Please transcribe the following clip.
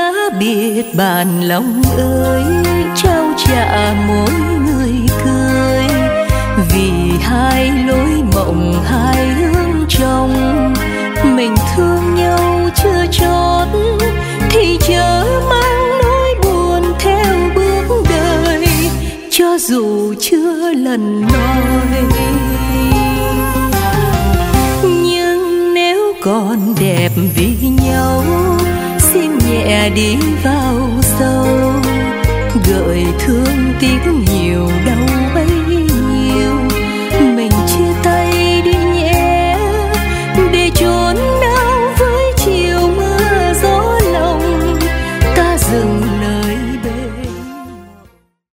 đã biệt bàn lòng ơi, trao trả mỗi người cười. Vì hai lối mộng hai hướng trong, mình thương nhau chưa chót thì chớ mang nỗi buồn theo bước đời, cho dù chưa lần nói. Nhưng nếu còn đẹp vì nhau, xin nhẹ đi vào sâu, gợi thương tiếc